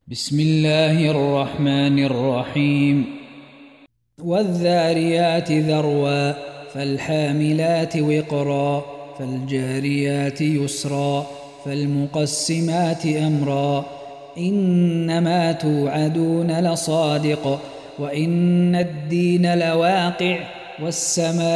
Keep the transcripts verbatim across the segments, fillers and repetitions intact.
بسم الله الرحمن الرحيم والذاريات ذروا فالحاملات وقرا فالجاريات يسرا فالمقسمات أمرا إنما توعدون لصادق وإن الدين لواقع والسماء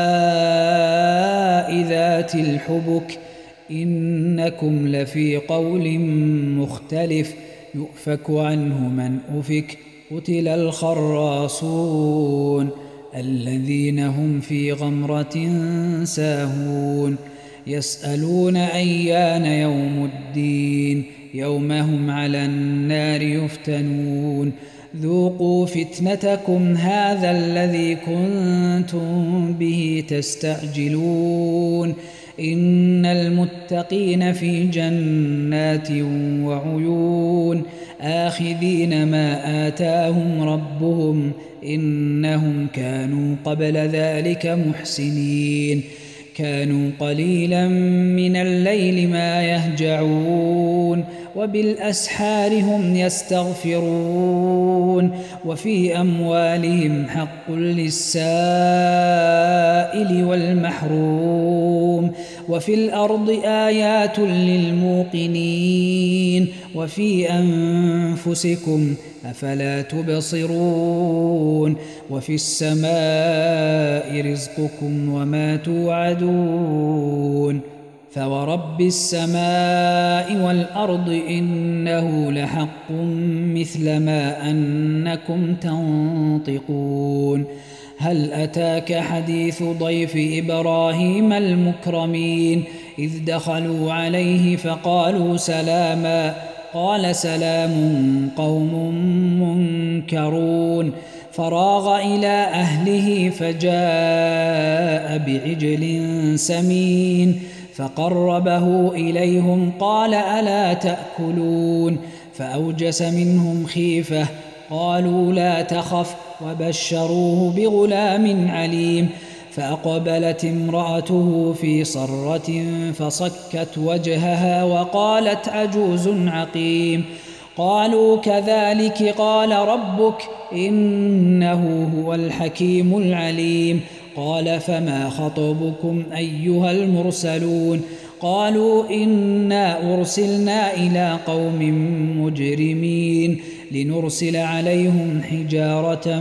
ذات الحبك إنكم لفي قول مختلف يؤفك عنه من أفك قتل الخراصون الذين هم في غمرة ساهون يسألون أيان يوم الدين يوم هم على النار يفتنون ذوقوا فتنتكم هذا الذي كنتم به تستعجلون إن المتقين في جنات وعيون آخذين ما آتاهم ربهم إنهم كانوا قبل ذلك محسنين كانوا قليلا من الليل ما يهجعون وبالأسحار هم يستغفرون وفي أموالهم حق للسائل والمحروم وفي الأرض آيات للموقنين وفي أنفسكم أفلا تبصرون وفي السماء رزقكم وما توعدون فورب السماء والأرض إنه لحق مثل ما أنكم تنطقون هل أتاك حديث ضيف إبراهيم المكرمين إذ دخلوا عليه فقالوا سلاما قال سلام قوم منكرون فراغ إلى أهله فجاء بعجل سمين فقربه إليهم قال ألا تأكلون فأوجس منهم خيفة قالوا لا تخف وبشروه بغلام عليم فأقبلت امرأته في صرة فصكت وجهها وقالت عجوز عقيم قالوا كذلك قال ربك إنه هو الحكيم العليم قال فما خطبكم أيها المرسلون قالوا إنا أرسلنا إلى قوم مجرمين لنرسل عليهم حجارة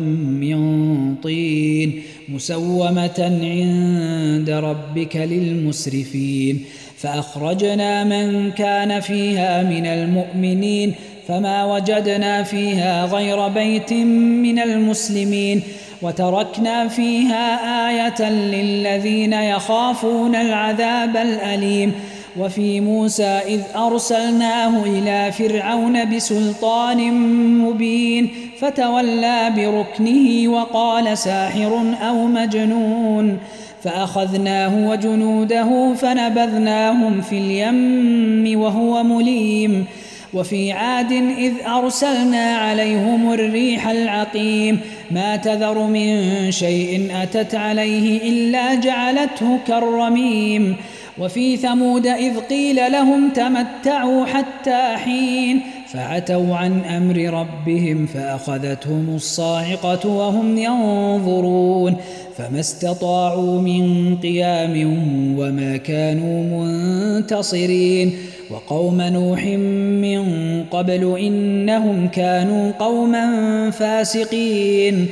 من طين مسومة عند ربك للمسرفين فأخرجنا من كان فيها من المؤمنين فما وجدنا فيها غير بيت من المسلمين وتركنا فيها آية للذين يخافون العذاب الأليم وفي موسى إذ أرسلناه إلى فرعون بسلطان مبين فتولى بركنه وقال ساحر أو مجنون فأخذناه وجنوده فنبذناهم في اليم وهو مليم وفي عاد إذ أرسلنا عليهم الريح العقيم ما تذر من شيء أتت عليه إلا جعلته كالرميم وفي ثمود إذ قيل لهم تمتعوا حتى حين فعتوا عن أمر ربهم فأخذتهم الصاعقة وهم ينظرون فما استطاعوا من قيام وما كانوا منتصرين وقوم نوح من قبل إنهم كانوا قوما فاسقين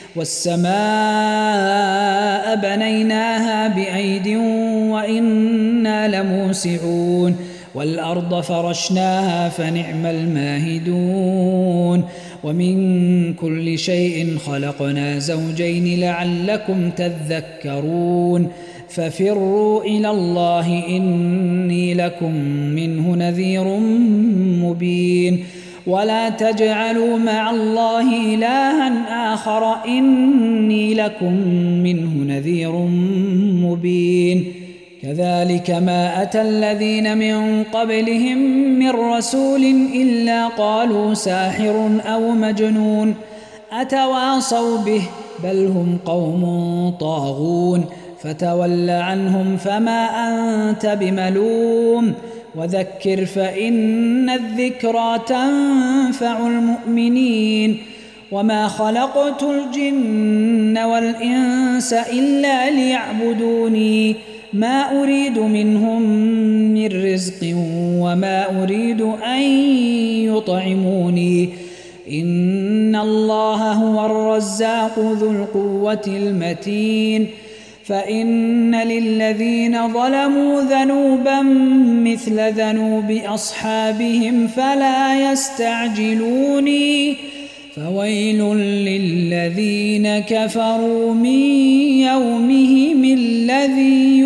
والسماء بنيناها بأيد وإنا لموسعون والأرض فرشناها فنعم الماهدون ومن كل شيء خلقنا زوجين لعلكم تذكرون ففروا إلى الله إني لكم منه نذير مبين ولا تجعلوا مع الله إلها آخر إني لكم منه نذير مبين كذلك ما أتى الذين من قبلهم من رسول إلا قالوا ساحر أو مجنون أتواصوا به بل هم قوم طاغون فتول عنهم فما أنت بملوم وذكر فإن الذكرى تنفع المؤمنين وما خلقت الجن والإنس إلا ليعبدوني ما أريد منهم من رزق وما أريد أن يطعموني إن الله هو الرزاق ذو القوة المتين فإن للذين ظلموا ذنوبا مثل ذنوب أصحابهم فلا يستعجلوني فويل للذين كفروا من يومهم الذي